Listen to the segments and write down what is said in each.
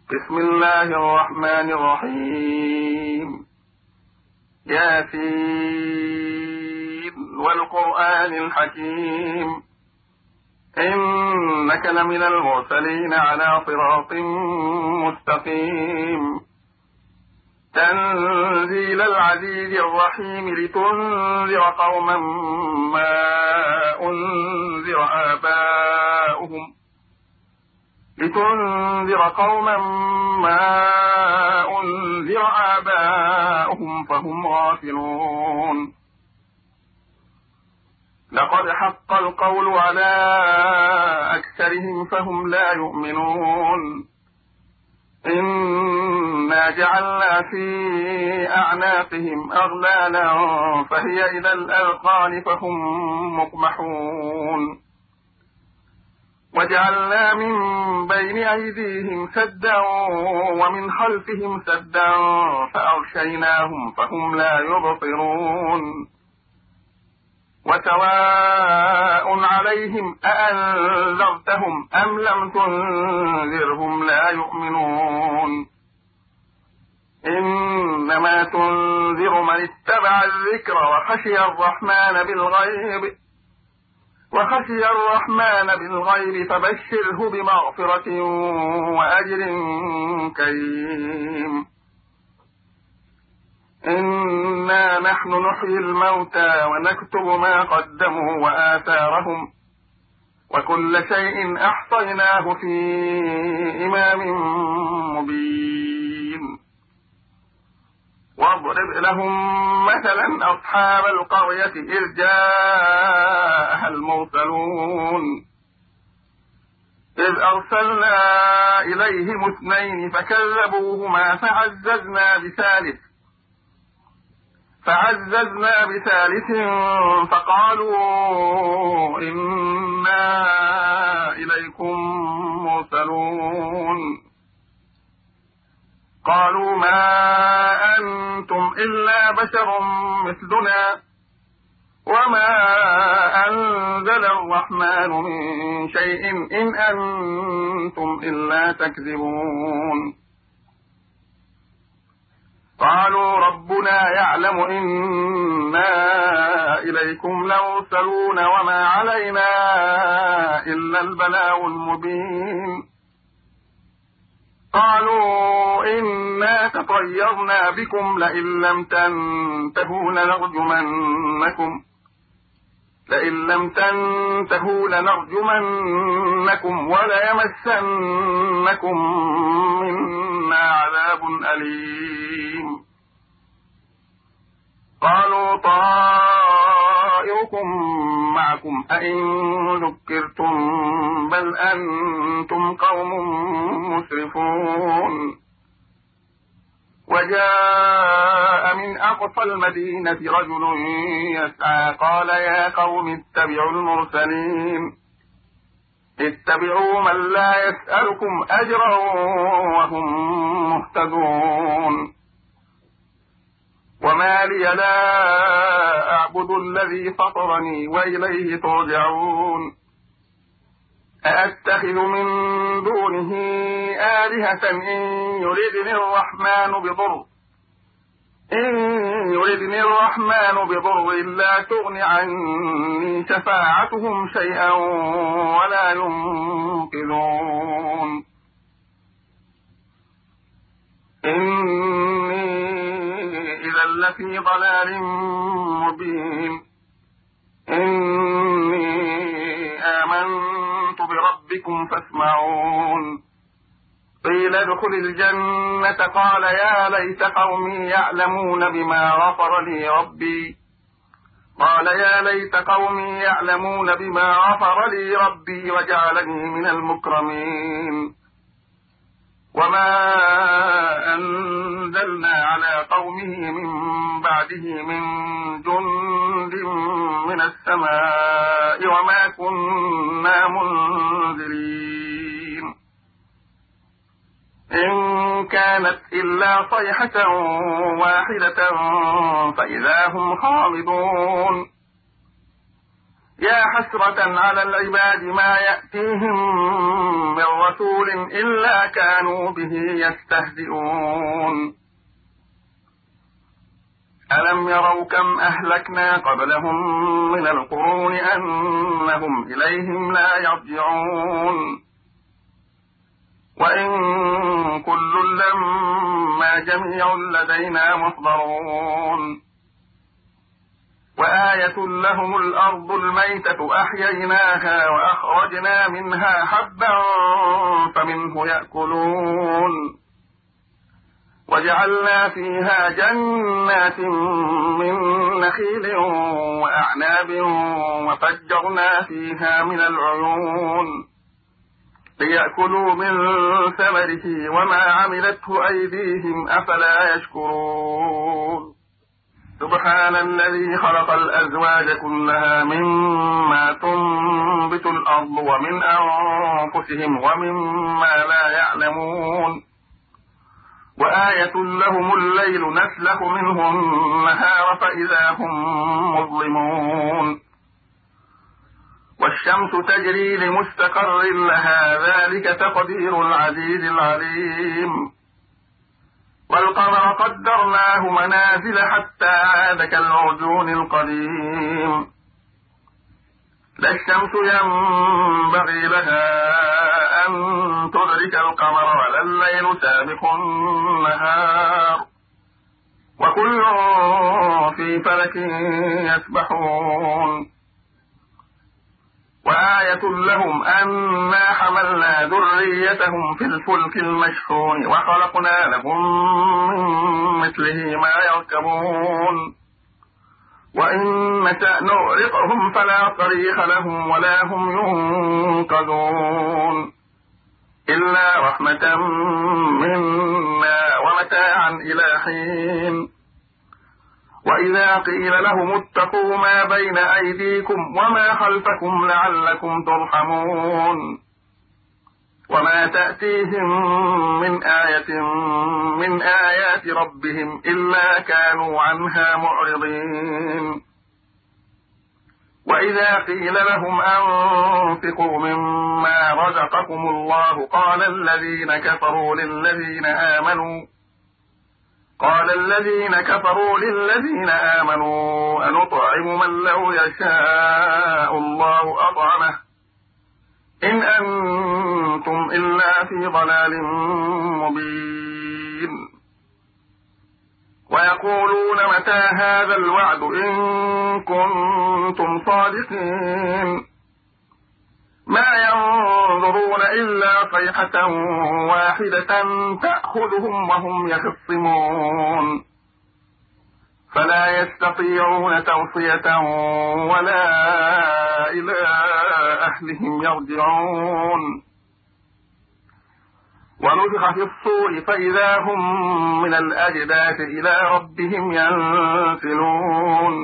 بسم الله الرحمن الرحيم. ياسين والقرآن الحكيم إنك لمن المرسلين على صراط مستقيم تنزيل العزيز الرحيم لتنذر قوما ما أنذر آباؤهم فهم غافلون. لقد حق القول على أكثرهم فهم لا يؤمنون. إنا جعلنا في أعناقهم أغلالا فهي إلى الأذقان فهم مقمحون. وجعلنا من بين أيديهم سدا ومن خلفهم سدا فأغشيناهم فهم لا يبصرون. وسواء عليهم أأنذرتهم أم لم تنذرهم لا يؤمنون. إنما تنذر من اتبع الذكر وخشي الرحمن بالغيب فبشره بمغفرة وأجر كريم. إنا نحن نحيي الموتى ونكتب ما قدموا وآثارهم وكل شيء أحصيناه في إمام مبين. واضرب لهم مثلا أصحاب القرية إذ جاءها المرسلون إذ أرسلنا إليهم 2 فكذبوهما فعززنا بثالث فقالوا إنا إليكم مرسلون. قالوا ما أنتم إلا بشر مثلنا وما أنزل الرحمن من شيء إن أنتم إلا تكذبون. قالوا ربنا يعلم إنا إليكم لمرسلون وما علينا إلا البلاغ المبين. قالوا إنا تطيرنا بكم لئن لم تنتهوا لنرجمنكم وليمسنكم منا عذاب أليم. قالوا طائركم معكم أئن ذكرتم بل أنتم قوم مسرفون. وجاء من أقصى المدينة رجل يسعى قال يا قوم اتبعوا المرسلين اتبعوا من لا يسألكم أجرا وهم مهتدون. وما لي لا أعبد الذي فطرني وإليه ترجعون. أأتخذ من دونه آلهة إن يردني الرحمن بضر لا تغن عني شفاعتهم شيئا ولا ينقذون. إني إذا لفي ضلال مبين. إني آمنت بربكم فاسمعون. قيل ادخل الجنة قال يا ليت قومي يعلمون بما غفر لي ربي وجعلني من المكرمين. وما أنزلنا على قومه من بعده من جند من السماء وما كنا منزلين. إن كانت إلا صيحة واحدة فإذا هم خامدون. يا حسرة على العباد ما يأتيهم من رسول إلا كانوا به يستهزئون ألم يروا كم أهلكنا قبلهم من القرون أنهم إليهم لا يرجعون وإن كل لما جميع لدينا محضرون وآية لهم الأرض الميتة أحييناها وأخرجنا منها حبا فمنه يأكلون وجعلنا فيها جنات من نخيل وأعناب وفجرنا فيها من العيون ليأكلوا من ثمره وما عملته أيديهم أفلا يشكرون سبحان الذي خلق الأزواج كلها مما تنبت الأرض ومن أنفسهم ومما لا يعلمون وآية لهم الليل نسلخ منه النهار فإذا هم مظلمون والشمس تجري لمستقر لها ذلك تقدير العزيز العليم والقمر قدرناه منازل حتى عاد كالعرجون القديم لا الشمس ينبغي لها أن تدرك القمر ولا الليل سابق النهار وكل في فلك يسبحون وآية لهم أنا حملنا ذريتهم في الفلك المشحون وخلقنا لهم من مثله ما يركبون وإن نشأ نغرقهم فلا صريخ لهم ولا هم ينقذون إلا رحمة منا ومتاعا إلى حين وإذا قيل لهم اتقوا ما بين أيديكم وما خلفكم لعلكم ترحمون وما تأتيهم من آية من آيات ربهم إلا كانوا عنها معرضين وإذا قيل لهم أنفقوا مما رزقكم الله قال الذين كفروا للذين آمنوا أنطعم من لو يشاء الله أطعمه إن أنتم إلا في ضلال مبين ويقولون متى هذا الوعد إن كنتم صادقين ما ينظرون إلا صيحة واحدة تأخذهم وهم يخصمون فلا يستطيعون توصية ولا إلى أهلهم يرجعون ونفخ في الصور فإذا هم من الأجداث إلى ربهم ينسلون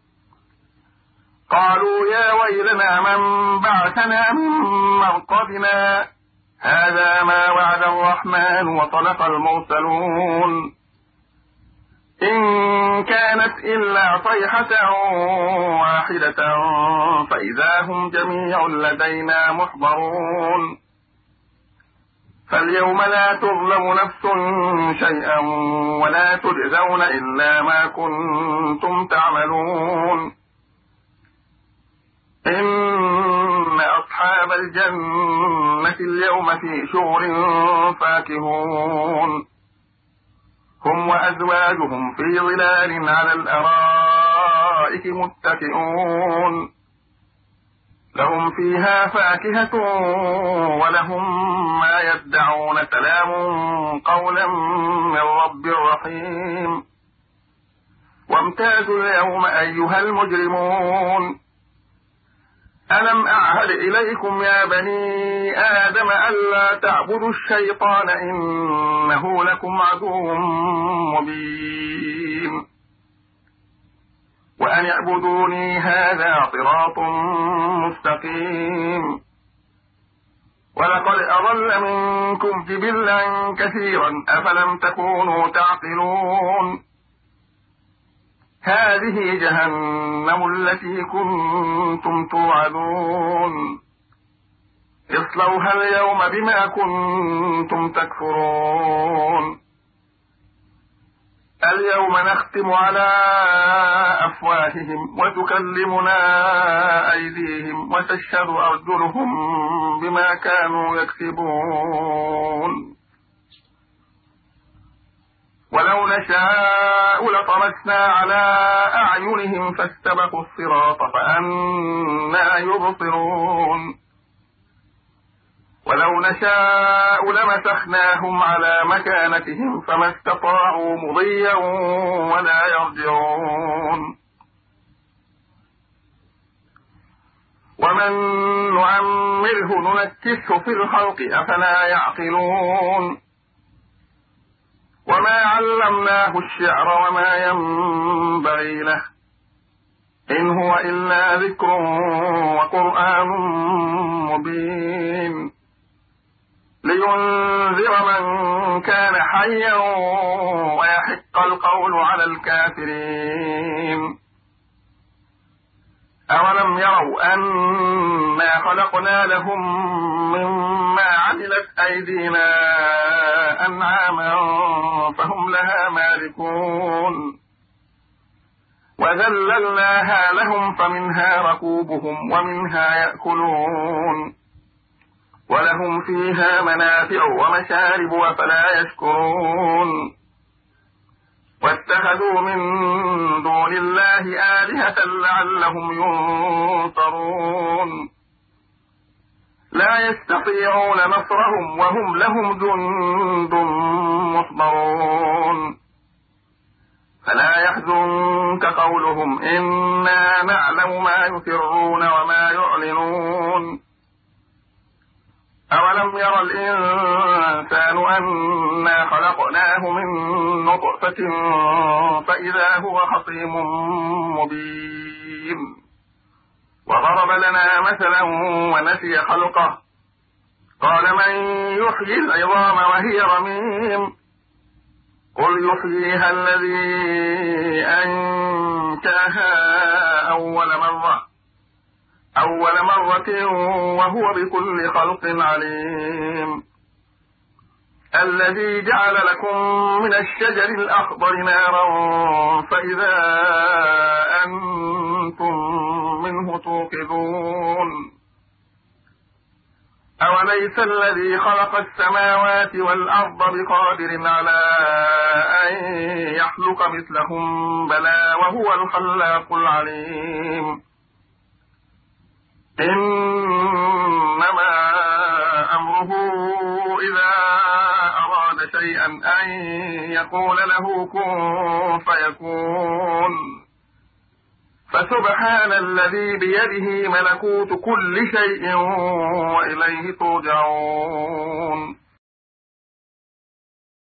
قالوا يا ويلنا من بعثنا من مرقدنا هذا ما وعد الرحمن وصدق المرسلون إن كانت إلا صيحة واحدة فإذا هم جميع لدينا محضرون فاليوم لا تظلم نفس شيئا ولا تجزون إلا ما كنتم تعملون إن أصحاب الجنة اليوم في شغل فاكهون هم وأزواجهم في ظلال على الأرائك متكئون لهم فيها فاكهة ولهم ما يدعون سلام قولا من رب رحيم وامتازوا اليوم أيها المجرمون ألم أعهد إليكم يا بني آدم ألا تعبدوا الشيطان إنه لكم عدو مبين وأن اعبدوني هذا صراط مستقيم ولقد أضل منكم جبلا كثيرا أفلم تكونوا تعقلون هذه جهنم التي كنتم توعدون اصلوها اليوم بما كنتم تكفرون اليوم نختم على أفواههم وتكلمنا أيديهم وتشهد أرجلهم بما كانوا يكسبون ولو نشاء لطمسنا على أعينهم فاستبقوا الصراط فأنى يبصرون ولو نشاء لمسخناهم على مكانتهم فما استطاعوا مضيا ولا يرجعون ومن نعمره ننكسه في الخلق أفلا يعقلون وما علمناه الشعر وما ينبغي له إن هو إلا ذكر وقرآن مبين لينذر من كان حيا ويحق القول على الكافرين أولم يروا أنا خلقنا لهم مما عملت أيدينا أنعاما فهم لها مالكون وذللناها لهم فمنها ركوبهم ومنها يأكلون ولهم فيها منافع ومشارب أفلا يشكرون واتخذوا من دون الله آلهة لعلهم ينصرون لا يستطيعون نصرهم وهم لهم جند محضرون فلا يحزنك قولهم إنا نعلم ما يسرون وما يعلنون أولم ير الإنسان أنا خلقناه من نطفة فإذا هو خصيم مبين وضرب لنا مثلا ونسي خلقه قال من يحيي العظام وهي رميم قل يحييها الذي أنشاها أول مرة وهو بكل خلق عليم الذي جعل لكم من الشجر الأخضر نارا فإذا أنتم منه توقدون أوليس الذي خلق السماوات والأرض بقادر على أن يخلق مثلهم بلى وهو الخلاق العليم إنما أمره إذا أراد شيئا أن يقول له كن فيكون فسبحان الذي بيده ملكوت كل شيء وإليه ترجعون